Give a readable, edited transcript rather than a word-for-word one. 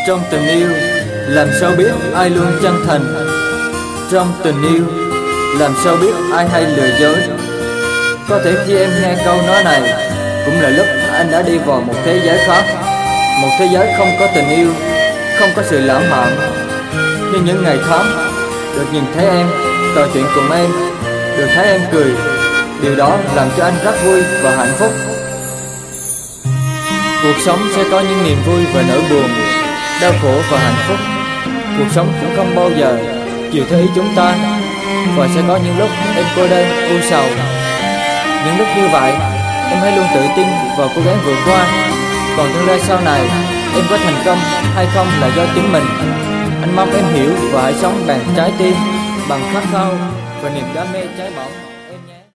Trong tình yêu, làm sao biết ai luôn chân thành? Trong tình yêu, làm sao biết ai hay lừa dối? Có thể khi em nghe câu nói này, cũng là lúc anh đã đi vào một thế giới khác, một thế giới không có tình yêu, không có sự lãng mạn. Nhưng những ngày tháng, được nhìn thấy em, trò chuyện cùng em, được thấy em cười, điều đó làm cho anh rất vui và hạnh phúc. Cuộc sống sẽ có những niềm vui và nỗi buồn, đau khổ và hạnh phúc. Cuộc sống cũng không bao giờ chiều theo ý chúng ta, và sẽ có những lúc em cô đơn, u sầu. Những lúc như vậy, em hãy luôn tự tin và cố gắng vượt qua. Còn tương lai sau này, em có thành công hay không là do chính mình. Anh mong em hiểu và hãy sống bằng trái tim, bằng khát khao và niềm đam mê cháy bỏng.